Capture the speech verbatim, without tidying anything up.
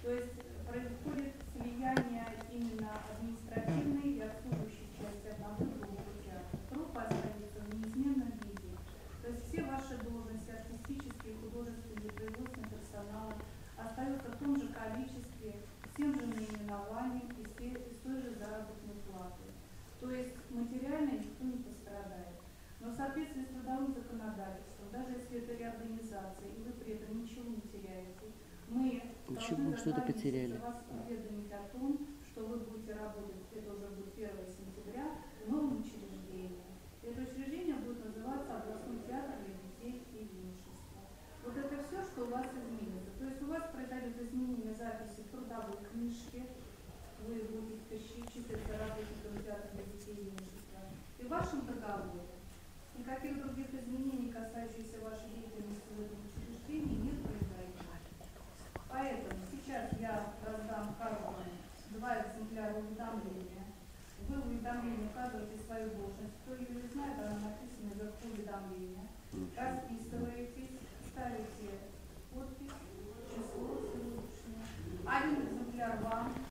То есть происходит слияние именно административной и обслуживающей части одного и другого театра. Труппа остается в неизменном виде. То есть все ваши должности, артистические, художественные, производственные персоналы остаются в том же количестве, с тем же наименованием и с той же заработной платой. То есть материально никто не пострадает. Но в соответствии с трудовым законодательством, даже если это реорганизация, и вы при этом ничего не теряете, мы должны за два месяца вас уведомить о том, что вы будете работать, это уже будет первого сентября, в новом учреждении. Это учреждение будет называться областной театр для детей и юношества. Вот это все, что у вас изменится. То есть у вас произойдет изменение записи в трудовой книжке, вы будете числиться работником театра для детей и юношества. И в вашем договоре никаких других изменений, касающихся вашей